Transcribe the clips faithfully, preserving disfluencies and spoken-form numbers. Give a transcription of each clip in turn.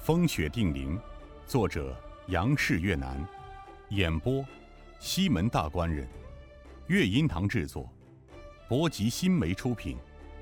风雪定陵，作者杨氏越南，演播西门大官人，乐音堂制作，博吉新媒出品。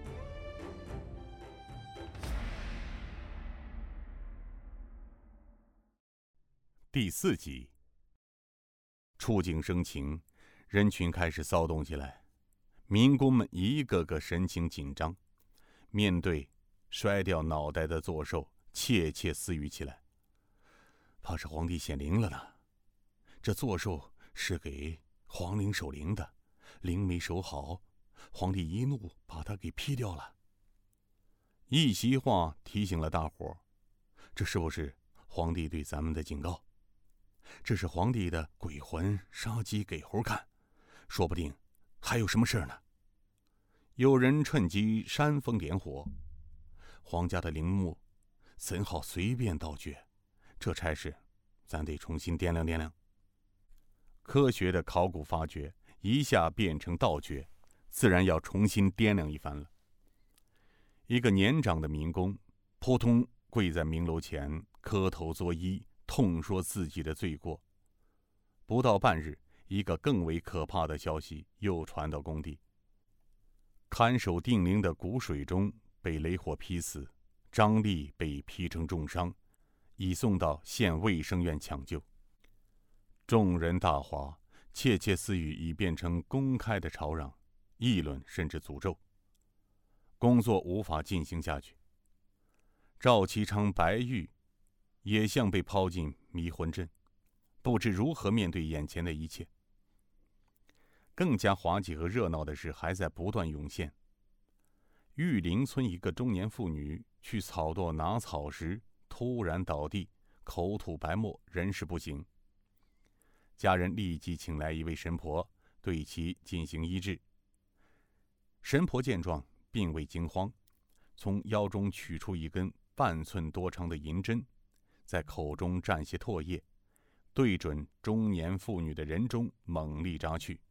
第四集。触景生情，人群开始骚动起来，民工们一个个神情紧张，面对摔掉脑袋的座兽，窃窃私语起来。怕是皇帝显灵了呢，这座兽是给皇陵守灵的，灵没守好，皇帝一怒把他给劈掉了。一席话提醒了大伙，这是不是皇帝对咱们的警告？这是皇帝的鬼魂杀鸡给猴看，说不定还有什么事呢。有人趁机煽风点火，皇家的陵墓怎好随便盗掘？这差事咱得重新掂量掂量。科学的考古发掘一下变成盗掘，自然要重新掂量一番了。一个年长的民工扑通跪在明楼前，磕头作揖，痛说自己的罪过。不到半日，一个更为可怕的消息又传到工地。看守定陵的谷水中被雷火劈死，张力被劈成重伤，已送到县卫生院抢救。众人大哗，窃窃私语已变成公开的吵嚷、议论，甚至诅咒。工作无法进行下去。赵其昌、白玉也像被抛进迷魂阵，不知如何面对眼前的一切。更加滑稽和热闹的事还在不断涌现。玉林村一个中年妇女去草垛拿草时突然倒地，口吐白沫，人事不省。家人立即请来一位神婆，对其进行医治。神婆见状并未惊慌，从腰中取出一根半寸多长的银针，在口中蘸些唾液，对准中年妇女的人中猛力扎去。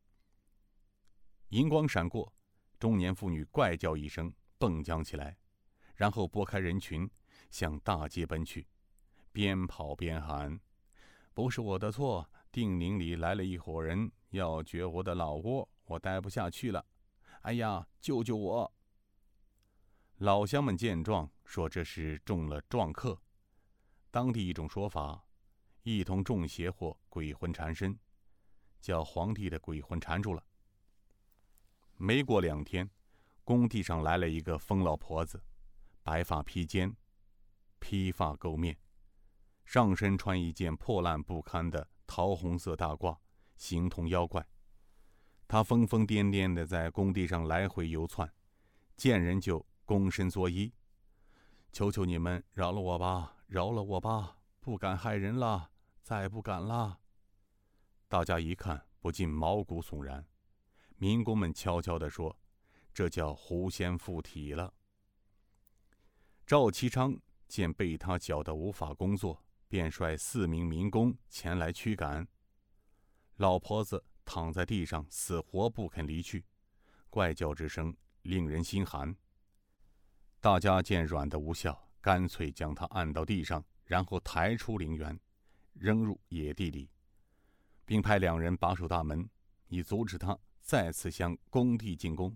银光闪过，中年妇女怪叫一声，蹦将起来，然后拨开人群向大街奔去，边跑边喊：不是我的错，定陵里来了一伙人要掘我的老窝，我待不下去了，哎呀，救救我！老乡们见状说这是中了撞客，当地一种说法，一同中邪或鬼魂缠身，叫皇帝的鬼魂缠住了。没过两天，工地上来了一个疯老婆子，白发披肩，披发垢面，上身穿一件破烂不堪的桃红色大褂，形同妖怪。他疯疯癫癫地在工地上来回游窜，见人就躬身作揖：求求你们饶了我吧，饶了我吧，不敢害人了，再不敢了。大家一看不禁毛骨悚然。民工们悄悄地说，这叫狐仙附体了。赵其昌见被他搅得无法工作，便率四名民工前来驱赶。老婆子躺在地上死活不肯离去，怪叫之声令人心寒。大家见软的无效，干脆将他按到地上，然后抬出陵园，扔入野地里，并派两人把守大门，以阻止他再次向工地进攻。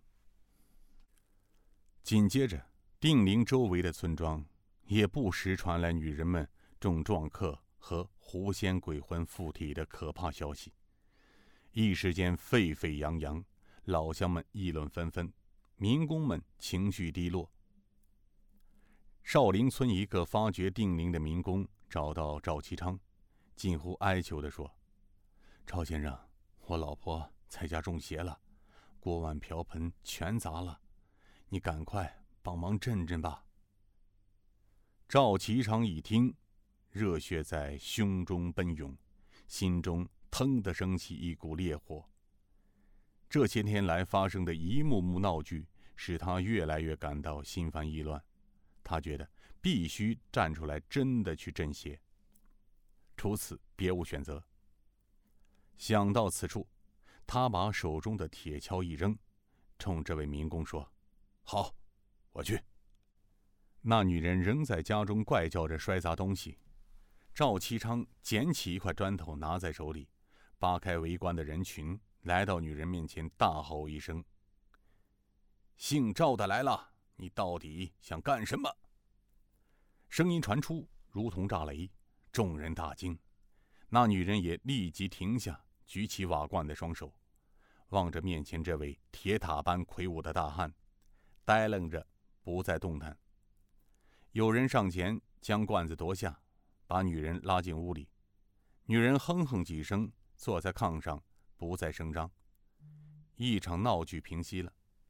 紧接着，定陵周围的村庄也不时传来女人们中撞客和狐仙鬼魂附体的可怕消息，一时间沸沸扬扬，老乡们议论纷纷，民工们情绪低落。少林村一个发掘定陵的民工找到赵其昌，近乎哀求地说：赵先生，我老婆在家中邪了，锅碗瓢盆全砸了，你赶快帮忙镇镇吧。赵其昌一听，热血在胸中奔涌，心中腾地升起一股烈火。这些天来发生的一幕幕闹剧，使他越来越感到心烦意乱。他觉得必须站出来，真的去镇邪，除此别无选择。想到此处，他把手中的铁锹一扔，冲这位民工说：好，我去。 那女人仍在家中怪叫着摔砸东西。赵其昌捡起一块砖头拿在手里，扒开围观的人群，来到女人面前，大吼一声：“姓赵的来了，你到底想干什么？”声音传出，如同炸雷，众人大惊。那女人也立即停下，举起瓦罐的双手，望着面前这位铁塔般魁梧的大汉，呆愣着不再动弹。有人上前将罐子夺下，把女人拉进屋里。女人哼哼几声，坐在炕上，不再声张。一场闹剧平息了。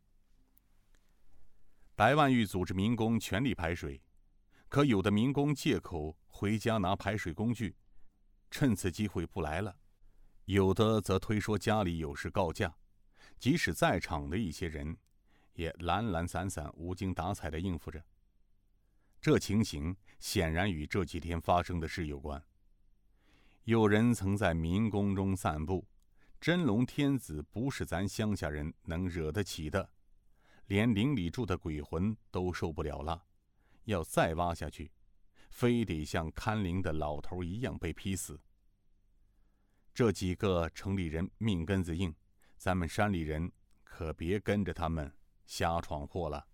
白万玉组织民工全力排水，可有的民工借口回家拿排水工具，趁此机会不来了；有的则推说家里有事告假。即使在场的一些人，也懒懒散散、无精打采地应付着。这情形显然与这几天发生的事有关。有人曾在民工中散布：“真龙天子不是咱乡下人能惹得起的，连陵里住的鬼魂都受不了了，要再挖下去，非得像看陵的老头一样被劈死。”这几个城里人命根子硬，咱们山里人可别跟着他们瞎闯祸了。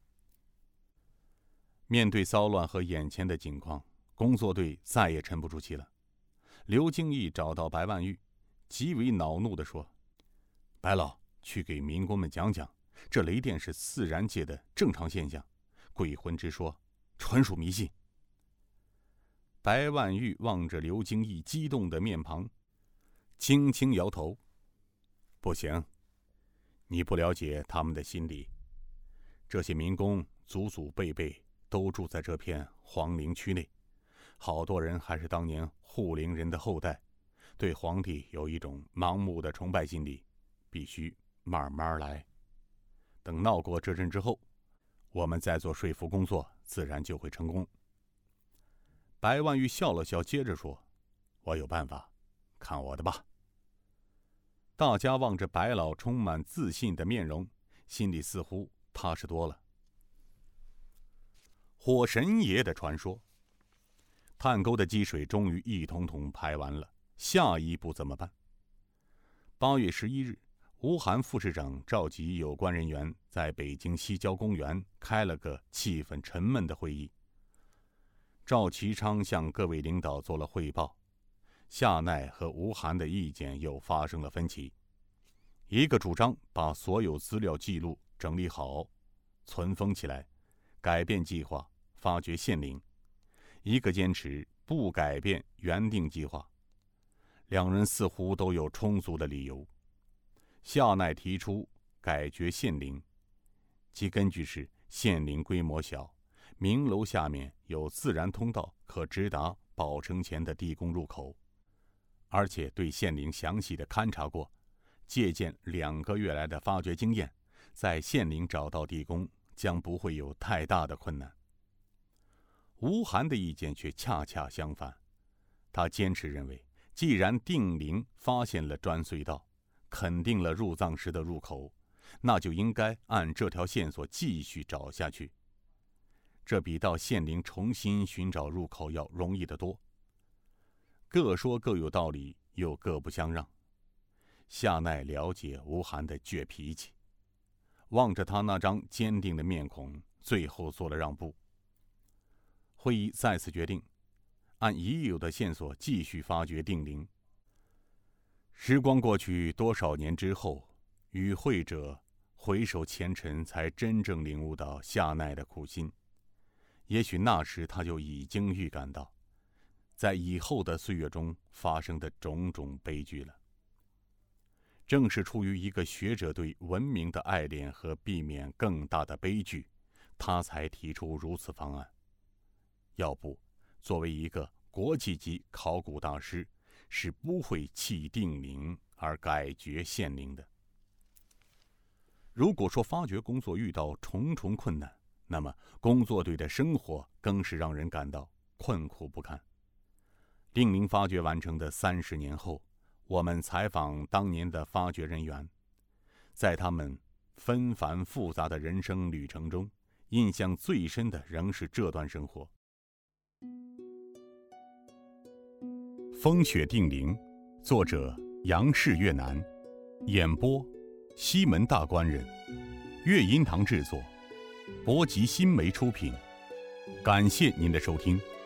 面对骚乱和眼前的景况，工作队再也沉不住气了。刘京义找到白万玉，极为恼怒地说：“白老，去给民工们讲讲，这雷电是自然界的正常现象，鬼魂之说纯属迷信。”白万玉望着刘京义激动的面庞，轻轻摇头：“不行，你不了解他们的心理。这些民工祖祖辈辈都住在这片皇陵区内，好多人还是当年护陵人的后代，对皇帝有一种盲目的崇拜心理，必须慢慢来。等闹过这阵之后，我们再做说服工作，自然就会成功。”白万玉笑了笑，接着说：“我有办法，看我的吧。”大家望着白老充满自信的面容，心里似乎踏实多了。火神爷的传说。探沟的积水终于一桶桶排完了，下一步怎么办？八月十一日，吴晗副市长召集有关人员在北京西郊公园开了个气氛沉闷的会议。赵其昌向各位领导做了汇报，夏奈和吴晗的意见又发生了分歧。一个主张把所有资料记录整理好，存封起来，改变计划，发掘县陵；一个坚持不改变原定计划。两人似乎都有充足的理由。夏奈提出改掘县陵，其根据是县陵规模小，明楼下面有自然通道可直达宝城前的地宫入口，而且对县陵详细的勘察过，借鉴两个月来的发掘经验，在县陵找到地宫将不会有太大的困难。吴晗的意见却恰恰相反，他坚持认为，既然定陵发现了砖隧道，肯定了入藏石的入口，那就应该按这条线索继续找下去。这比到县陵重新寻找入口要容易得多。各说各有道理，又各不相让。夏奈了解吴晗的倔脾气，望着他那张坚定的面孔，最后做了让步。会议再次决定，按已有的线索继续发掘定陵。时光过去多少年之后，与会者回首前尘，才真正领悟到夏奈的苦心。也许那时他就已经预感到，在以后的岁月中发生的种种悲剧了。正是出于一个学者对文明的爱恋和避免更大的悲剧，他才提出如此方案。要不，作为一个国际级考古大师，是不会弃定陵而改掘县陵的。如果说发掘工作遇到重重困难，那么工作队的生活更是让人感到困苦不堪。定陵发掘完成的三十年后，我们采访当年的发掘人员，在他们纷繁复杂的人生旅程中， 印象最深的仍是这段生活。风雪定陵，作者杨氏越南，演播西门大官人，乐音堂制作，博吉新媒出品。感谢您的收听。